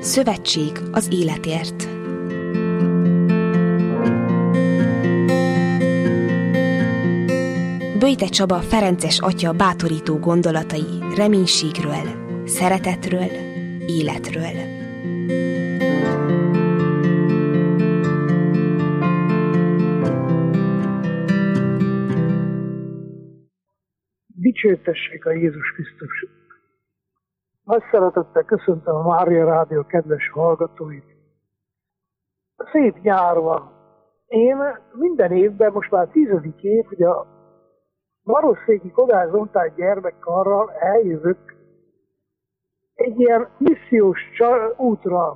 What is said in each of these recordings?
Szövetség az életért. Böjte Csaba ferences atya bátorító gondolatai reménységről, szeretetről, életről. Dicsértessék a Jézus Krisztus! Nagy szeretettel köszöntöm a Mária Rádió kedves hallgatóit. Szép nyár van. Én minden évben, most már 10. év, hogy a Marosszéki Kodály Zoltán gyermekkarral eljövök egy ilyen missziós útra.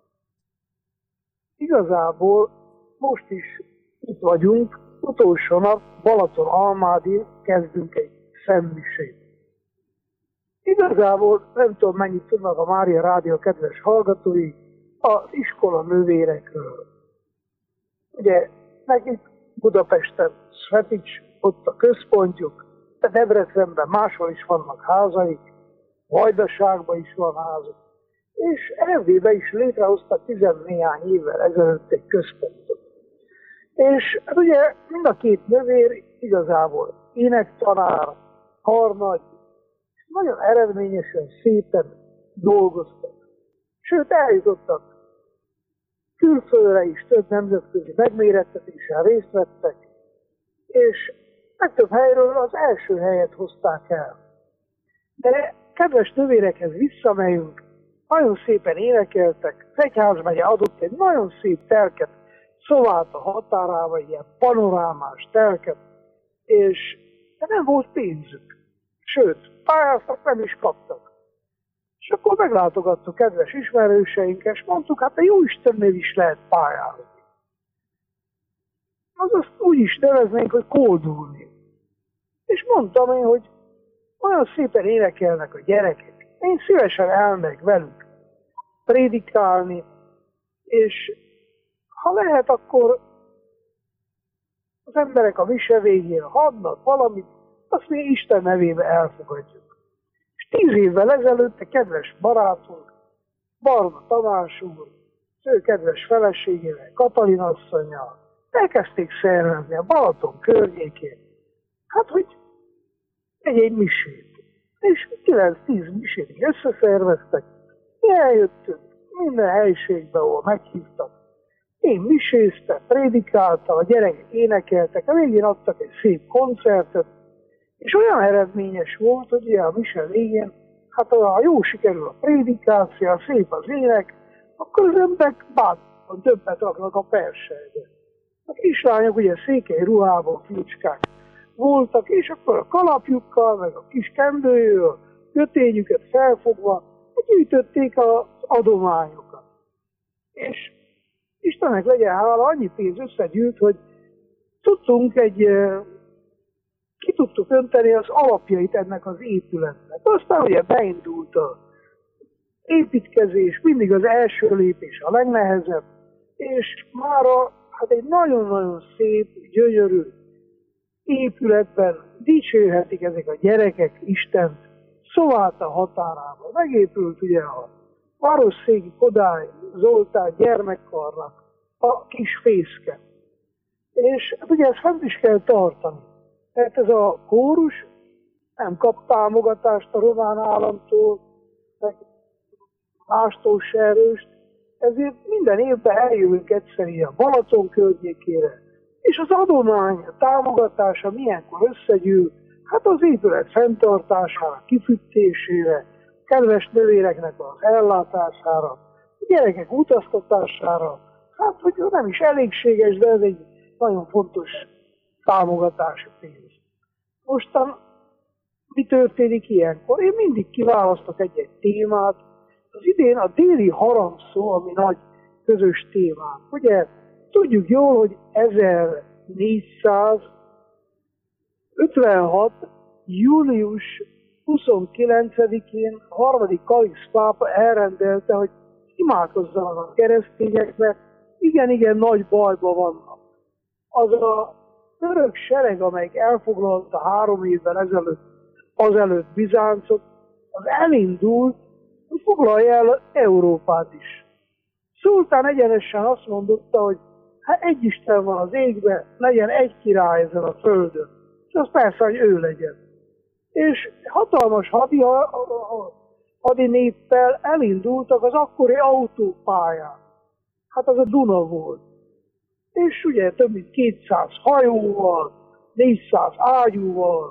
Igazából most is itt vagyunk, utolsó nap Balaton-Almádin kezdünk egy szentmisét. Igazából nem tudom, mennyit tudnak a Mária Rádió kedves hallgatói az iskola nővérekről. Ugye nekik Budapesten Svetics, ott a központjuk, de Debrecenben máshol is vannak házaik, Vajdaságban is van házuk, és Erdélyben is létrehoztak 10-néhány évvel ezelőtt egy központot. És hát ugye mind a két nővér igazából énektanár, karnagy, nagyon eredményesen, szépen dolgoztak. Sőt, eljutottak külföldre is, több nemzetközi megmérettetésen részt vettek, és legtöbb helyről az első helyet hozták el. De kedves nővérekhez visszamegyünk, nagyon szépen énekeltek, az egyházmegye adott egy nagyon szép telket, Szováta határával, ilyen panorámás telket, és nem volt pénzük. Sőt, pályáztak, nem is kaptak. És akkor meglátogattuk kedves ismerőseinkkel, és mondtuk, hát a Jóistennél is lehet pályázni. Azt úgy is neveznénk, hogy koldulni. És mondtam én, hogy olyan szépen énekelnek a gyerekek. Én szívesen elmegyek velük prédikálni, és ha lehet, akkor az emberek a mise végén adnak valamit, azt mi Isten nevébe elfogadjuk. És 10 évvel ezelőtt a kedves barátunk, Barna Tamás úr, az ő kedves feleségével, Katalin asszonnyal elkezdték szervezni a Balaton környékén. Hát, hogy egy misét. És 9-10 misét összeszerveztek. Mi eljöttünk minden helyiségbe, ahol meghívtak. Én miséztem, prédikáltam, a gyerekek énekeltek, a végén adtak egy szép koncertet, és olyan eredményes volt, hogy a mise végén, hát ha jó sikerül a prédikáció, szép az ének, akkor az emberek bátran többet raknak a persejbe. A kislányok ugye székely ruhában, fiúcskák voltak, és akkor a kalapjukkal, meg a kis kendőjől, kötényüket felfogva, gyűjtötték az adományokat. És Istennek legyen hála, annyi pénz összegyűlt, hogy ki tudtuk önteni az alapjait ennek az épületnek. Aztán ugye beindult az építkezés, mindig az első lépés a legnehezebb, és mára hát egy nagyon-nagyon szép, gyönyörű épületben dicsérhetik ezek a gyerekek Istent, Szováta határában. Megépült ugye a Marosszéki Kodály Zoltán gyermekkarnak a kis fészke. És hát ugye ezt fent is kell tartani. Tehát ez a kórus nem kap támogatást a román államtól, meg mástól se erőst, ezért minden évben eljövünk egyszerűen a Balaton környékére, és az adomány, a támogatása milyenkor összegyűl, hát az épület fenntartására, kifűtésére, kedves nővéreknek az ellátására, a gyerekek utaztatására, hát hogy nem is elégséges, de ez egy nagyon fontos támogatási pénz. Mostan mi történik ilyenkor? Én mindig kiválasztok egy-egy témát. Az idén a déli harangszó, ami nagy közös témánk. Ugye tudjuk jól, hogy 1456. július 29-én a harmadik Kalix pápa elrendelte, hogy imádkozzanak a keresztények, mert igen nagy bajban vannak. Az a török sereg, amelyik elfoglalta 3 évvel azelőtt Bizáncot, az elindult foglalja el Európát is. Szultán egyenesen azt mondotta, hogy hát egy Isten van az égben, legyen egy király ezen a földön. És az persze, hogy ő legyen. És hatalmas hadi néppel elindultak az akkori autópályán. Hát az a Duna volt. És ugye több mint 200 hajóval, 400 ágyúval,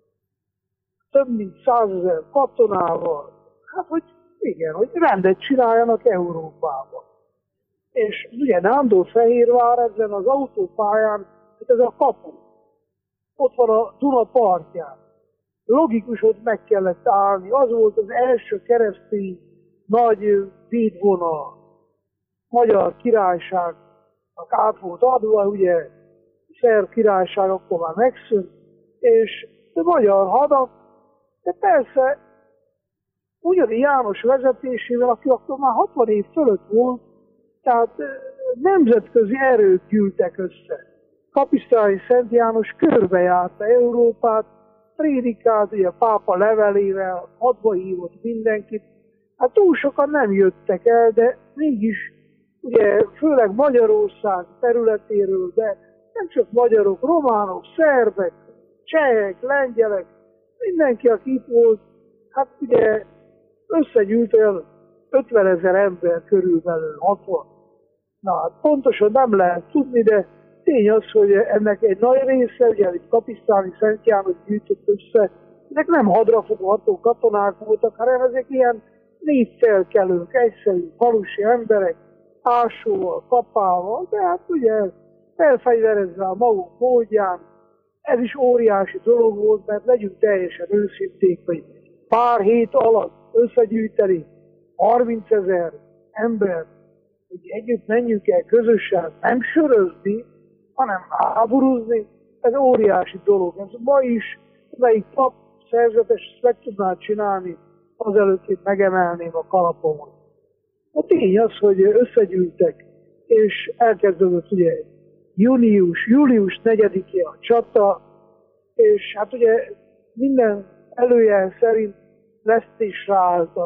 több mint 100 000 katonával. Hát, hogy igen, hogy rendet csináljanak Európában. És ugye Nándorfehérvár ezen az autópályán, hát ez a kapu. Ott van a Duna partján. Logikus, hogy meg kellett állni. Az volt az első keresztény nagy védvonal. Magyar királyságnak át volt adva, ugye szerb királyság akkor már megszűnt, és a magyar hadak, de persze ugyanígy János vezetésével, aki akkor már 60 év fölött volt, tehát nemzetközi erők gyűltek össze. Kapisztrányi Szent János körbejárta Európát, prédikált, ugye a pápa levelével, hadba hívott mindenkit. Hát túl sokan nem jöttek el, de mégis, ugye főleg Magyarország területéről, de nem csak magyarok, románok, szerbek, csehek, lengyelek, mindenki, aki itt volt, hát ugye összegyűlt olyan 50 000 ember körülbelül, 60. Na hát pontosan nem lehet tudni, de tény az, hogy ennek egy nagy része, ugye itt Kapisztáni Szent János gyűjtött össze, ezek nem hadrafogható katonák voltak, hanem ezek ilyen népfelkelők, egyszerű falusi emberek, ásóval, kapával, de hát ugye felfegyverezve a maguk módján. Ez is óriási dolog volt, mert legyünk teljesen őszinték, hogy pár hét alatt összegyűjteni 30 000 embert, hogy együtt menjünk el közösen, nem sörözni, hanem háborúzni, ez óriási dolog. Ez ma is, melyik pap szerzetes meg tudná csinálni, azelőtt én megemelném a kalapomat. A tény az, hogy összegyűltek, és elkezdődött ugye július 4-én a csata, és hát ugye minden előjel szerint vesztésre állt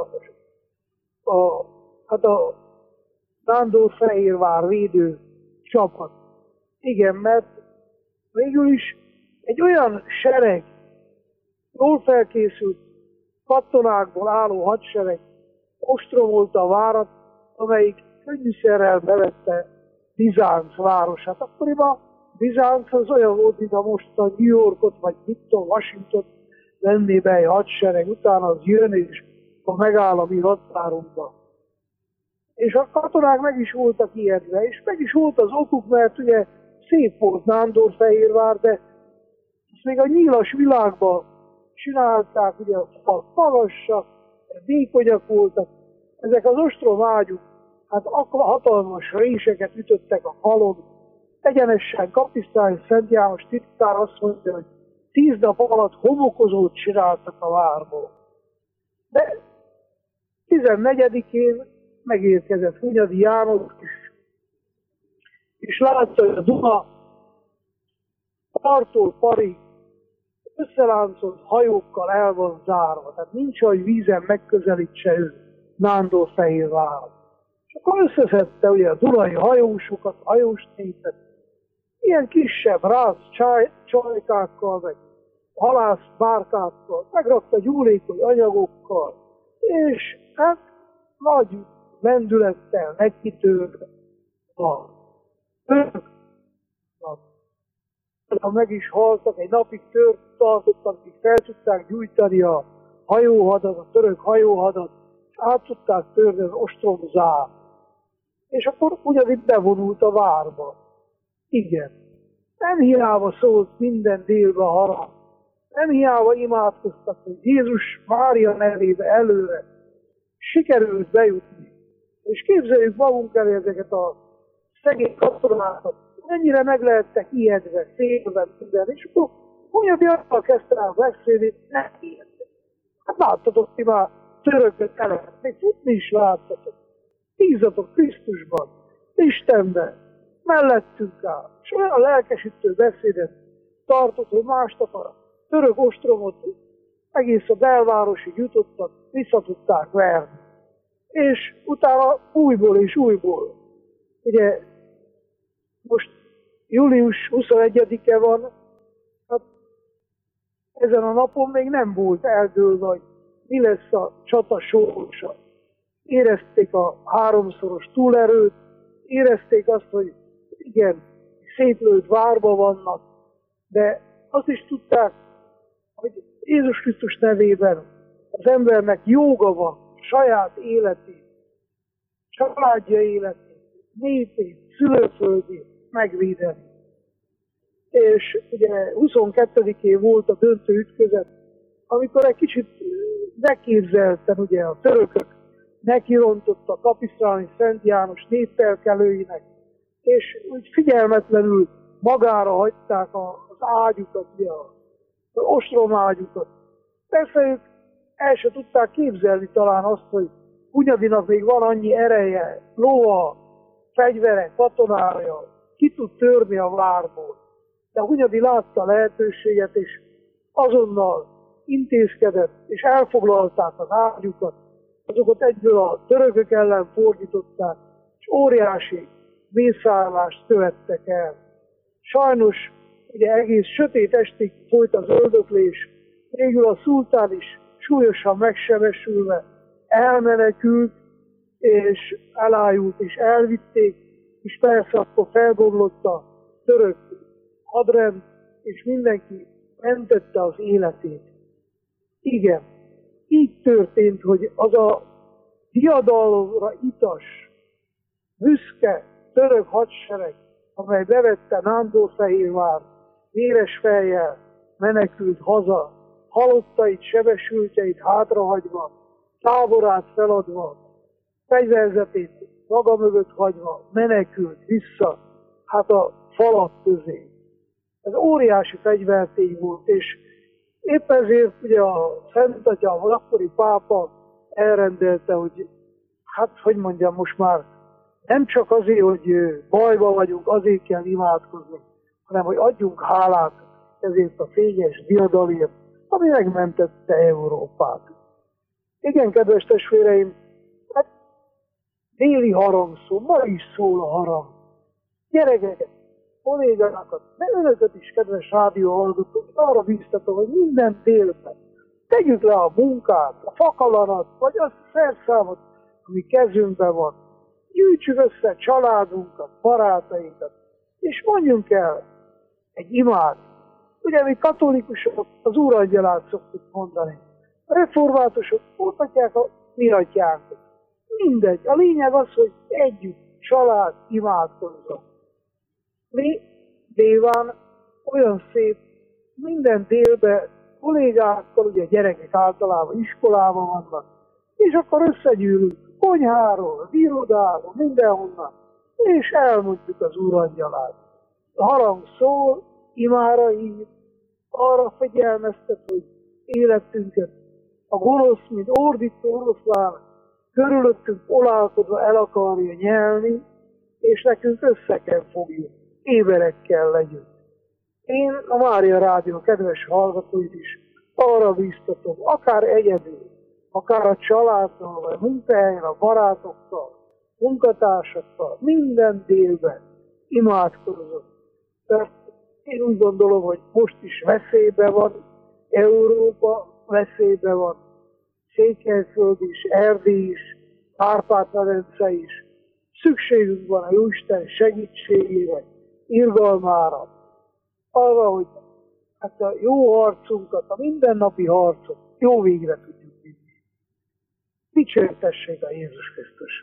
a Nándorfehérvár védő csapat. Igen, mert végül is egy olyan sereg, jól felkészült katonákból álló hadsereg ostromolta a várat, amelyik könnyűszerrel bevette Bizánc városát. Akkoriban Bizánc az olyan volt, mint a most a New Yorkot, vagy Washington venné be egy hadsereg, utána az jön és megáll a mi határunkban. És a katonák meg is voltak ijedve, és meg is volt az okuk, mert ugye szép volt Nándorfehérvár, de ezt még a nyílas világban csinálták, ugye a falak magasak, vékonyak voltak, ezek az ostromágyuk, hát akkor hatalmas réseket ütöttek a falon. Egyenesen Kapisztány Szent János titkár azt mondja, hogy 10 nap alatt homokozót csináltak a várból. De 14-én megérkezett Hunyadi János is, és látta, hogy a Duna parttól parig összeláncolt hajókkal el van zárva, tehát nincs, hogy vízen megközelítse ő Nándorfehérvárat. És akkor összeszedte ugye a dunai hajósokat, hajós népet, ilyen kisebb rász csajkákkal, meg halász bárkákkal, megrakta gyúlékony anyagokkal, és hát nagy lendülettel nekitörve a török, meg is haltak, egy napig tört tartottak, míg fel tudták gyújtani a hajóhadat, a török hajóhadat, és át tudták törni az ostromzár. És akkor ugyanitt bevonult a várba. Igen. Nem hiába szólt minden délbe harang. Nem hiába imádkoztak, hogy Jézus Mária nevébe előre sikerült bejutni. És képzeljük magunk elé ezeket a szegény katonákat, mennyire meg lehettek ijedve, félve minden, és akkor Hunyadi arról kezdte el beszélni, nem ijedve. Hát láttatok ti már törököt elemet, még futni is láttatok. Bízatok Krisztusban, Istenben, mellettünk áll. És olyan lelkesítő beszédet tartott, hogy másnap a török ostromot egész a belvárosig jutottak, vissza tudták verni. és utána újból és újból. Ugye most július 21-e van, hát ezen a napon még nem volt eldőlve, hogy mi lesz a csata sorsa. Érezték a háromszoros túlerőt, érezték azt, hogy igen, szétlőtt várba vannak, de azt is tudták, hogy Jézus Krisztus nevében az embernek joga van saját életét, családja életét, népét, szülőföldjét megvédeni. És ugye 22-én volt a döntő ütközet, amikor egy kicsit megképzelten ugye a törökök nekirontott a Kapisztrányi Szent János népfelkelőinek, és úgy figyelmetlenül magára hagyták az ágyukat, az ostromágyukat. Persze ők el se tudták képzelni talán azt, hogy Hunyadinak még van annyi ereje, lova, fegyvere, katonája, ki tud törni a várból. De Hunyadi látta a lehetőséget, és azonnal intézkedett, és elfoglalták az ágyukat, azokat egyből a törökök ellen fordították, és óriási mészárlást követtek el. Sajnos ugye egész sötét estig folyt az öldöklés, végül a szultán is súlyosan megsebesülve elmenekült, és elájult, és elvitték, és persze akkor felbomlott a török hadrend, és mindenki mentette az életét. Igen, így történt, hogy az a diadalomra itas, büszke török hadsereg, amely bevette Nándorfehérvár, véres fejjel menekült haza, halottait, sebesültjeit hátrahagyva, táborát feladva, fegyverzetét maga mögött hagyva, menekült vissza, hát a falak közé. Ez óriási fegyvertény volt, és épp ezért ugye a Szent Atya, az akkori pápa elrendelte, hogy hát, hogy mondjam, most már nem csak azért, hogy bajba vagyunk, azért kell imádkozni, hanem hogy adjunk hálát ezért a fényes diadalért, ami megmentette Európát. Igen, kedves testvéreim, hát déli harangszó, ma is szól a harang. Gyerekeket, kollégákat, de önöket is, kedves rádióhallgatók, arra bíztatom, hogy minden délben tegyük le a munkát, a fakalanat, vagy azt a szerszámot, ami kezünkben van. Gyűjtsük össze családunkat, barátainkat, és mondjunk el egy imát. Ugye mi katolikusok az Úrangyalát szoktuk mondani. A reformátusok mondhatják a mi atyánkat. Mindegy. A lényeg az, hogy együtt, család, imádkozzon. Mi délván olyan szép, minden délben kollégákkal, ugye gyerekek általában iskolában vannak, és akkor összegyűlünk konyháról, az irodáról, mindenhonnan, és elmondjuk az Úrangyalát. A harang szól, imára hív, arra figyelmeztet, hogy életünket a gonosz, mint ordító oroszlán körülöttünk olálkodva el akarja nyelni, és nekünk össze kell fogjuk, éberekkel legyünk. Én a Mária Rádió kedves hallgatóit is arra bíztatom, akár egyedül, akár a családdal, vagy munkahelyen, a barátokkal, munkatársakkal, minden délben imádkozom. Mert én úgy gondolom, hogy most is veszélyben van, Európa veszélyben van, Székelyföld is, Erdély is, Kárpát-medence is. Szükségünk van a Jóisten segítségére, irgalmára, arra, hogy hát a jó harcunkat, a mindennapi harcot jó végre tudjuk vinni. Dicsértessék a Jézus Krisztus!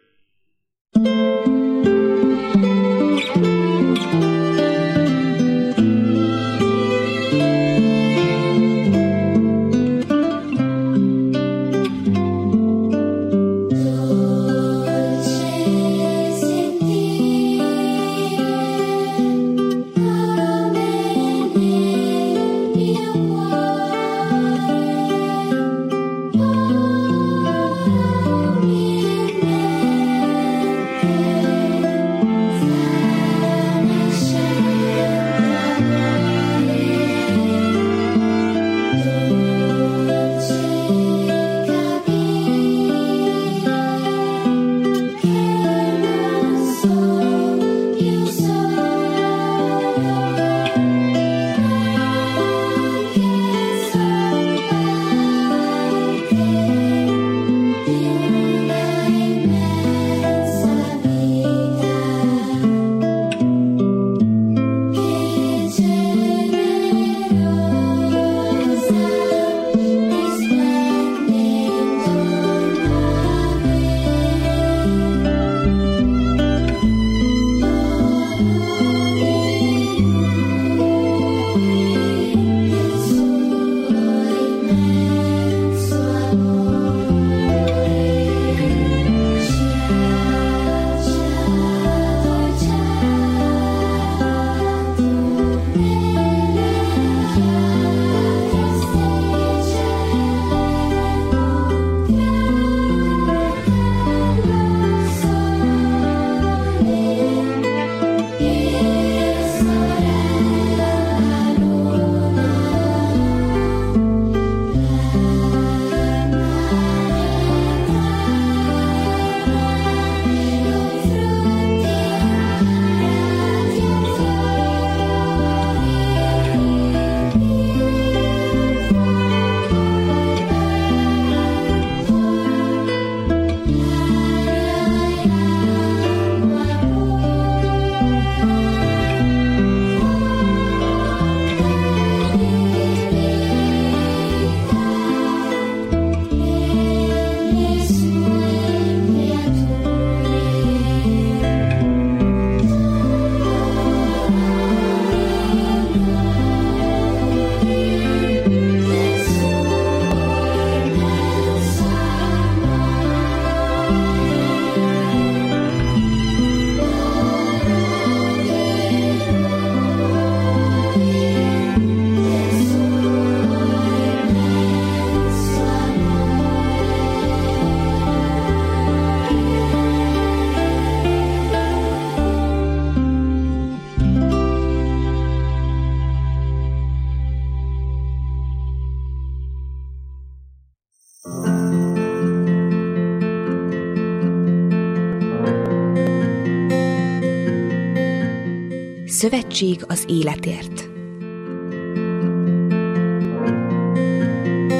Szövetség az életért.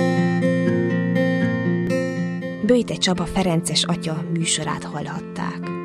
Böjte Csaba ferences atya műsorát hallhatták.